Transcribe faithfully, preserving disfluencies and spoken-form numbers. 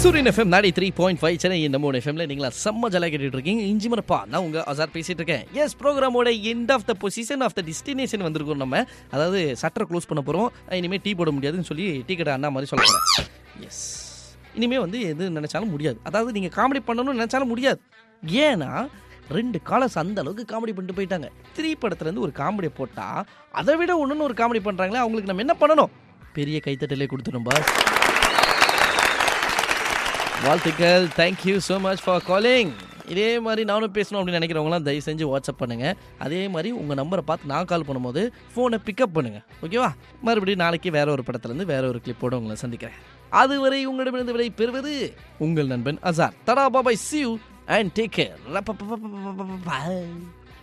சூரியன் எஃப்எம் நாடி three point five Chennai நம்ம எஃப்எம்ல நீங்களா செம்ம ஜலா கேட்டுட்டு இருக்கீங்க. இஞ்சி மரப்பா நான் உங்க அசார் பேசிட்டு இருக்கேன். எஸ், ப்ரோக்ராமோட end of the position of the destination வந்திருக்கோம். நம்ம அதாவது சட்டரை க்ளோஸ் பண்ண போறோம். இனிமேல் டீ போட முடியாதுன்னு சொல்லி டீ கடை அண்ணா மாதிரி சொல்ல போறேன். எஸ், இனிமேல் வந்து எது நினைச்சாலும் முடியாது. அதாவது நீங்க காமெடி பண்ணணும்னு நினைச்சாலும் முடியாது. ஏன்னா ரெண்டு காலர்ஸ் அந்த அளவுக்கு காமெடி பண்ணிட்டு போயிட்டாங்க. த்ரீ படத்துல இருந்து ஒரு காமெடியை போட்டா அதை விட ஒன்றுன்னு ஒரு காமெடி பண்றாங்களே, அவங்களுக்கு நம்ம என்ன பண்ணணும்? பெரிய கைத்தட்டலே கொடுத்துடும் பாஸ். வாழ்த்துக்கள். Thank you so much for calling. இதே மாதிரி நானும் பேசணும் அப்படின்னு நினைக்கிறவங்களாம் தயவு செஞ்சு வாட்ஸ்அப் பண்ணுங்கள். அதே மாதிரி உங்கள் நம்பரை பார்த்து நான் கால் பண்ணும்போது ஃபோனை பிக்கப் பண்ணுங்கள். ஓகேவா? மறுபடியும் நாளைக்கு வேற ஒரு படத்துலேருந்து வேற ஒரு கிளிப்போடு உங்களை சந்திக்கிறேன். அதுவரை உங்களிடமிருந்து விடை பெறுவது உங்கள் நண்பன் அசார். தடா பாபாய், see you and take care.